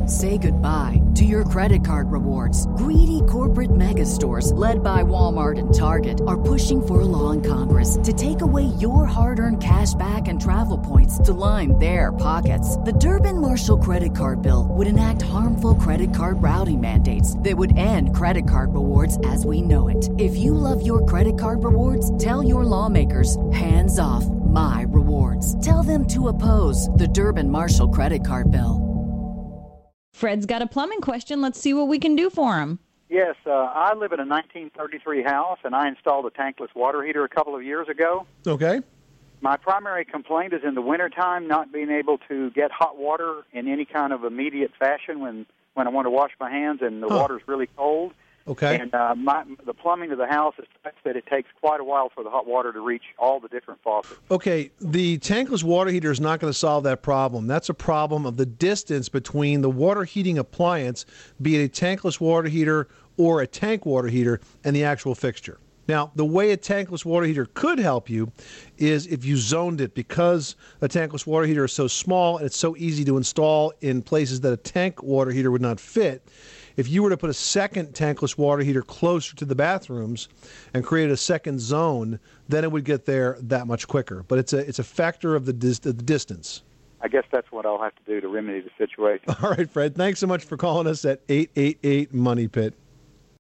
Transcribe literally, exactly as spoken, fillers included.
Say goodbye to your credit card rewards. Greedy corporate mega stores, led by Walmart and Target, are pushing for a law in Congress to take away your hard-earned cash back and travel points to line their pockets. The Durbin-Marshall credit card bill would enact harmful credit card routing mandates that would end credit card rewards as we know it. If you love your credit card rewards, tell your lawmakers, hands off my rewards. Tell them to oppose the Durbin-Marshall credit card bill. Fred's got a plumbing question. Let's see what we can do for him. Yes, uh, I live in a nineteen thirty-three house, and I installed a tankless water heater a couple of years ago. Okay. My primary complaint is in the wintertime not being able to get hot water in any kind of immediate fashion when, when I want to wash my hands and the huh. water's really cold. Okay. And uh, my, the plumbing of the house is such that it takes quite a while for the hot water to reach all the different faucets. Okay, the tankless water heater is not going to solve that problem. That's a problem of the distance between the water heating appliance, be it a tankless water heater or a tank water heater, and the actual fixture. Now, the way a tankless water heater could help you is if you zoned it, because a tankless water heater is so small and it's so easy to install in places that a tank water heater would not fit. If you were to put a second tankless water heater closer to the bathrooms and create a second zone, then it would get there that much quicker. But it's a it's a factor of the, dis- the distance. I guess that's what I'll have to do to remedy the situation. All right, Fred. Thanks so much for calling us at eight eight eight Money Pit.